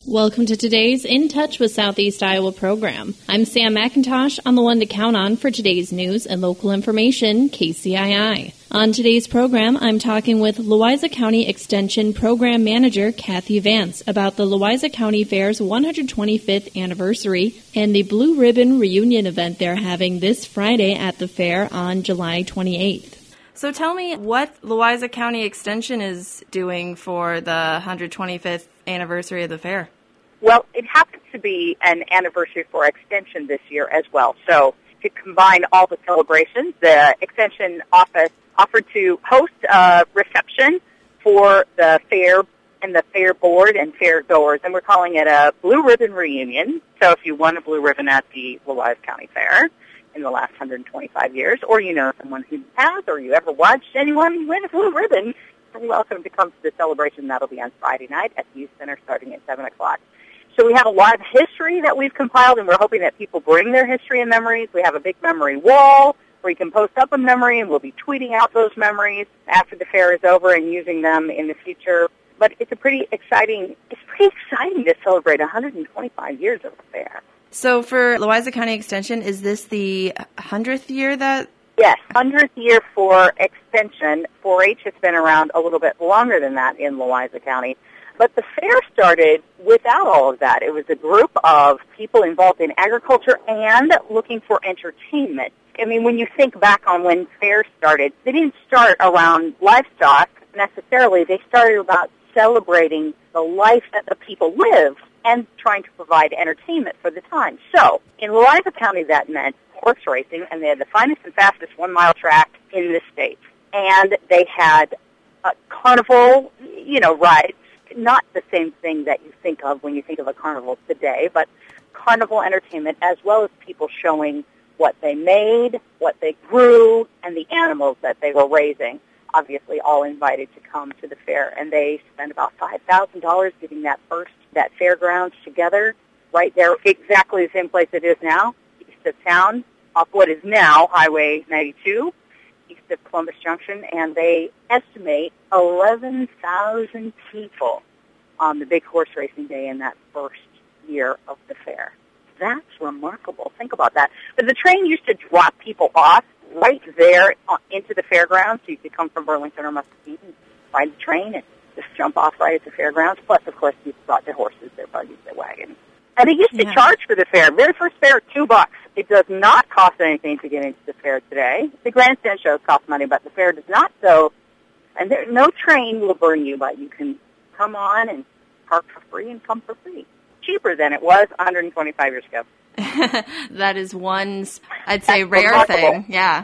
Welcome to today's In Touch with Southeast Iowa program. I'm Sam McIntosh on the one to count on for today's news and local information, KCII. On today's program, I'm talking with Louisa County Extension Program Manager Kathy Vance about the Louisa County Fair's 125th anniversary and the Blue Ribbon Reunion event they're having this Friday at the fair on July 28th. So tell me what Louisa County Extension is doing for the 125th anniversary of the fair. Well, it happens to be an anniversary for Extension this year as well. So to combine all the celebrations, the Extension office offered to host a reception for the fair and the fair board and fair goers, and we're calling it a Blue Ribbon Reunion. So if you won a blue ribbon at the Louisa County Fair in the last 125 years, or you know someone who has, or you ever watched anyone win a blue ribbon, you're welcome to come to the celebration. That'll be on Friday night at the Youth Center starting at 7 o'clock. So we have a lot of history that we've compiled, and we're hoping that people bring their history and memories. We have a big memory wall where you can post up a memory, and we'll be tweeting out those memories after the fair is over and using them in the future. But it's pretty exciting to celebrate 125 years of the fair. So for Louisa County Extension, is this the 100th year that... Yes, 100th year for Extension. 4-H has been around a little bit longer than that in Louisa County. But the fair started without all of that. It was a group of people involved in agriculture and looking for entertainment. I mean, when you think back on when fairs started, they didn't start around livestock necessarily. They started about celebrating the life that the people lived and trying to provide entertainment for the time. So in Louisa County, that meant horse racing, and they had the finest and fastest one-mile track in the state. And they had a carnival, rides. Not the same thing that you think of when you think of a carnival today, but carnival entertainment as well as people showing what they made, what they grew, and the animals that they were raising. Obviously all invited to come to the fair, and they spent about $5,000 getting that fairgrounds together right there, exactly the same place it is now, east of town, off what is now Highway 92, east of Columbus Junction, and they estimate 11,000 people on the big horse racing day in that first year of the fair. That's remarkable. Think about that. But the train used to drop people off right there into the fairgrounds, so you could come from Burlington or Muscatine and ride the train and just jump off right at the fairgrounds. Plus, of course, people brought their horses, their buggies, their wagons. And they used to charge for the fair. Very first fair, $2. It does not cost anything to get into the fair today. The grandstand shows cost money, but the fair does not. So, and no train will burn you, but you can come on and park for free and come for free. Cheaper than it was 125 years ago. That is one, I'd say, rare thing. Yeah.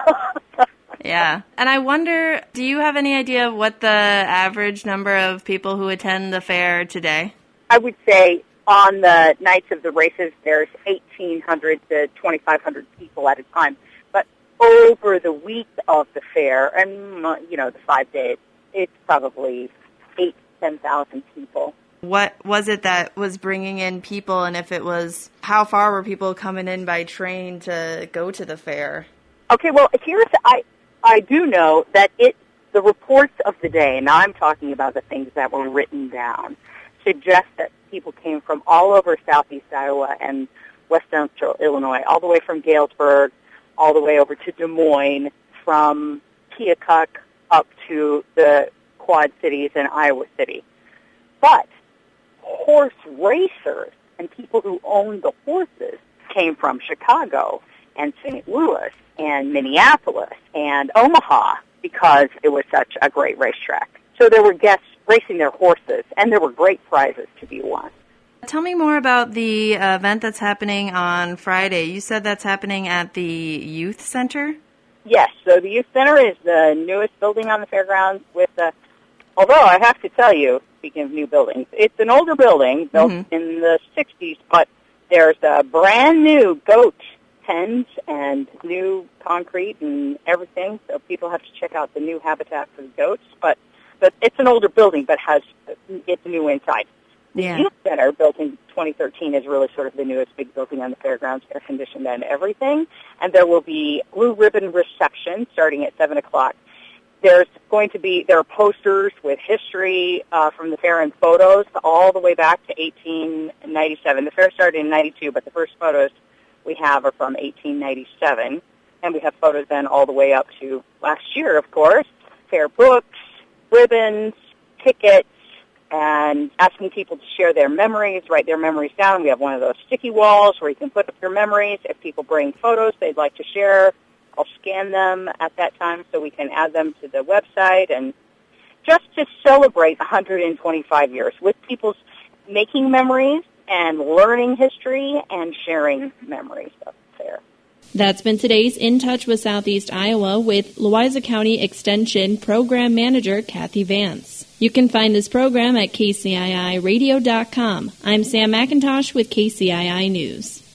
Yeah. And I wonder, do you have any idea of what the average number of people who attend the fair today? I would say on the nights of the races, there's 1,800 to 2,500 people at a time. But over the week of the fair, and, the 5 days, it's probably 8,000 to 10,000 people. What was it that was bringing in people, and if it was, how far were people coming in by train to go to the fair? Okay, well, I do know that the reports of the day, and now I'm talking about the things that were written down, suggest that people came from all over southeast Iowa and west central Illinois, all the way from Galesburg, all the way over to Des Moines, from Keokuk up to the Quad Cities and Iowa City. But horse racers and people who owned the horses came from Chicago and St. Louis and Minneapolis and Omaha because it was such a great racetrack. So there were guests racing their horses, and there were great prizes to be won. Tell me more about the event that's happening on Friday. You said that's happening at the Youth Center? Yes, so the Youth Center is the newest building on the fairgrounds although I have to tell you, speaking of new buildings, it's an older building built in the 60s, but there's a brand new goat pens and new concrete and everything, so people have to check out the new habitat for the goats, but it's an older building, but it's new inside. The Youth Center, built in 2013, is really sort of the newest big building on the fairgrounds, air-conditioned and everything, and there will be blue ribbon reception starting at 7 o'clock. There are posters with history from the fair and photos all the way back to 1897. The fair started in 92, but the first photos we have are from 1897. And we have photos then all the way up to last year, of course. Fair books, ribbons, tickets, and asking people to share their memories, write their memories down. We have one of those sticky walls where you can put up your memories. If people bring photos they'd like to share, I'll scan them at that time so we can add them to the website, and just to celebrate 125 years with people's making memories and learning history and sharing memories of the fair. That's been today's In Touch with Southeast Iowa with Louisa County Extension Program Manager Kathy Vance. You can find this program at kciiradio.com. I'm Sam McIntosh with KCII News.